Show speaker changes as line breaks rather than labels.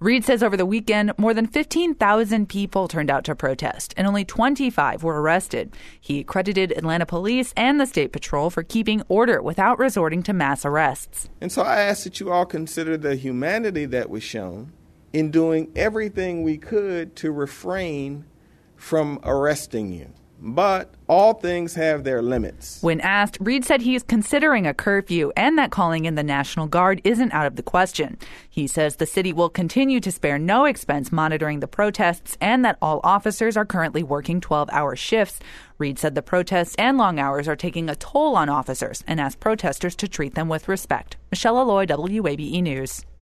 Reed says over the weekend, more than 15,000 people turned out to protest, and only 25 were arrested. He credited Atlanta police and the State Patrol for keeping order without resorting to mass arrests.
And so I ask that you all consider the humanity that was shown in doing everything we could to refrain from arresting you. But all things have their limits.
When asked, Reed said he is considering a curfew and that calling in the National Guard isn't out of the question. He says the city will continue to spare no expense monitoring the protests and that all officers are currently working 12-hour shifts. Reed said the protests and long hours are taking a toll on officers and asked protesters to treat them with respect. Michelle Alloy, WABE News.